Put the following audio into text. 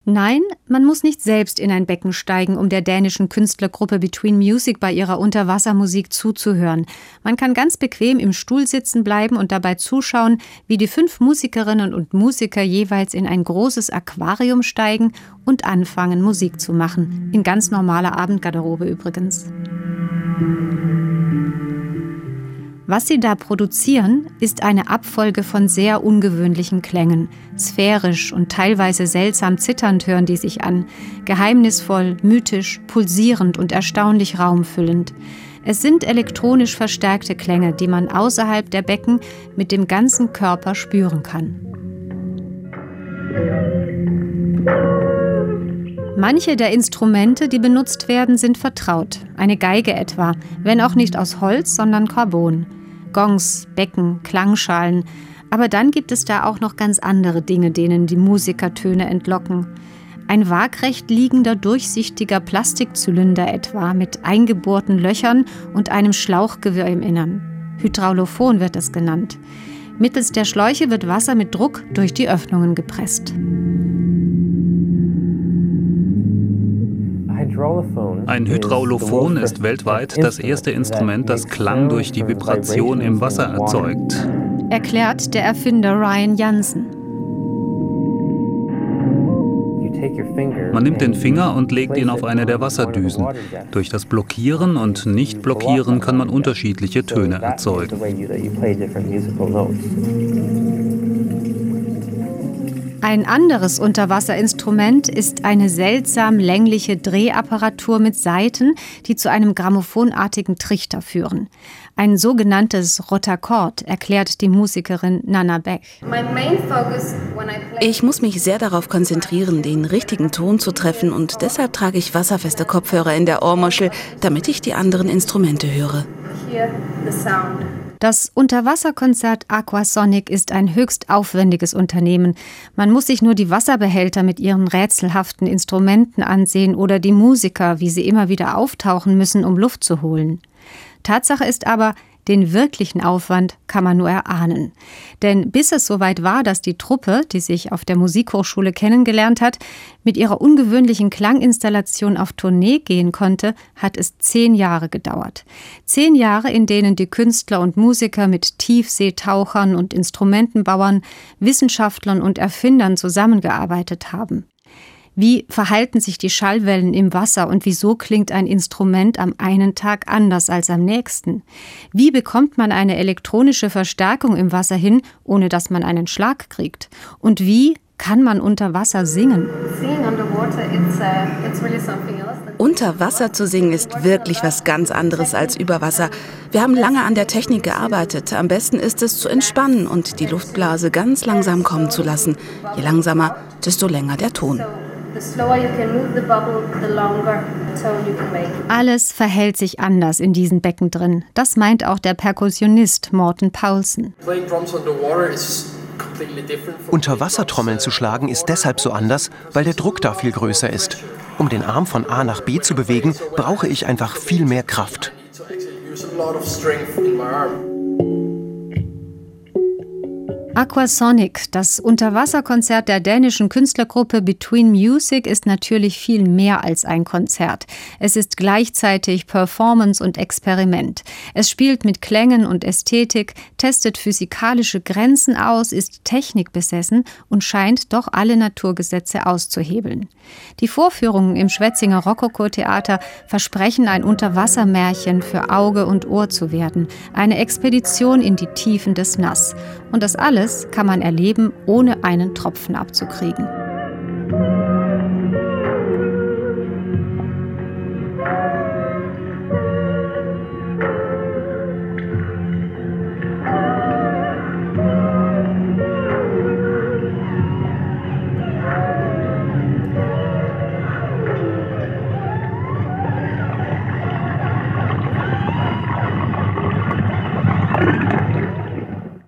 Nein, man muss nicht selbst in ein Becken steigen, um der dänischen Künstlergruppe Between Music bei ihrer Unterwassermusik zuzuhören. Man kann ganz bequem im Stuhl sitzen bleiben und dabei zuschauen, wie die 5 Musikerinnen und Musiker jeweils in ein großes Aquarium steigen und anfangen, Musik zu machen. In ganz normaler Abendgarderobe übrigens. Was sie da produzieren, ist eine Abfolge von sehr ungewöhnlichen Klängen. Sphärisch und teilweise seltsam zitternd hören die sich an. Geheimnisvoll, mythisch, pulsierend und erstaunlich raumfüllend. Es sind elektronisch verstärkte Klänge, die man außerhalb der Becken mit dem ganzen Körper spüren kann. Manche der Instrumente, die benutzt werden, sind vertraut. Eine Geige etwa, wenn auch nicht aus Holz, sondern Carbon. Gongs, Becken, Klangschalen. Aber dann gibt es da auch noch ganz andere Dinge, denen die Musiker Töne entlocken. Ein waagrecht liegender, durchsichtiger Plastikzylinder etwa mit eingebohrten Löchern und einem Schlauchgewirr im Innern. Hydraulophon wird es genannt. Mittels der Schläuche wird Wasser mit Druck durch die Öffnungen gepresst. Ein Hydraulophon ist weltweit das erste Instrument, das Klang durch die Vibration im Wasser erzeugt, erklärt der Erfinder Ryan Jansen. Man nimmt den Finger und legt ihn auf eine der Wasserdüsen. Durch das Blockieren und Nicht-Blockieren kann man unterschiedliche Töne erzeugen. Ein anderes Unterwasserinstrument ist eine seltsam längliche Drehapparatur mit Saiten, die zu einem grammophonartigen Trichter führen. Ein sogenanntes Rotacord, erklärt die Musikerin Nana Beck. Ich muss mich sehr darauf konzentrieren, den richtigen Ton zu treffen, und deshalb trage ich wasserfeste Kopfhörer in der Ohrmuschel, damit ich die anderen Instrumente höre. Das Unterwasserkonzert Aquasonic ist ein höchst aufwendiges Unternehmen. Man muss sich nur die Wasserbehälter mit ihren rätselhaften Instrumenten ansehen oder die Musiker, wie sie immer wieder auftauchen müssen, um Luft zu holen. Tatsache ist aber, den wirklichen Aufwand kann man nur erahnen. Denn bis es soweit war, dass die Truppe, die sich auf der Musikhochschule kennengelernt hat, mit ihrer ungewöhnlichen Klanginstallation auf Tournee gehen konnte, hat es 10 Jahre gedauert. 10 Jahre, in denen die Künstler und Musiker mit Tiefseetauchern und Instrumentenbauern, Wissenschaftlern und Erfindern zusammengearbeitet haben. Wie verhalten sich die Schallwellen im Wasser und wieso klingt ein Instrument am einen Tag anders als am nächsten? Wie bekommt man eine elektronische Verstärkung im Wasser hin, ohne dass man einen Schlag kriegt? Und wie kann man unter Wasser singen? Unter Wasser zu singen ist wirklich was ganz anderes als über Wasser. Wir haben lange an der Technik gearbeitet. Am besten ist es zu entspannen und die Luftblase ganz langsam kommen zu lassen. Je langsamer, desto länger der Ton. Alles verhält sich anders in diesen Becken drin. Das meint auch der Perkussionist Morten Paulsen. Unterwassertrommeln zu schlagen ist deshalb so anders, weil der Druck da viel größer ist. Um den Arm von A nach B zu bewegen, brauche ich einfach viel mehr Kraft. Aquasonic, das Unterwasserkonzert der dänischen Künstlergruppe Between Music, ist natürlich viel mehr als ein Konzert. Es ist gleichzeitig Performance und Experiment. Es spielt mit Klängen und Ästhetik, testet physikalische Grenzen aus, ist technikbesessen und scheint doch alle Naturgesetze auszuhebeln. Die Vorführungen im Schwetzinger Rokoko-Theater versprechen ein Unterwassermärchen für Auge und Ohr zu werden. Eine Expedition in die Tiefen des Nass. Und das alles kann man erleben, ohne einen Tropfen abzukriegen.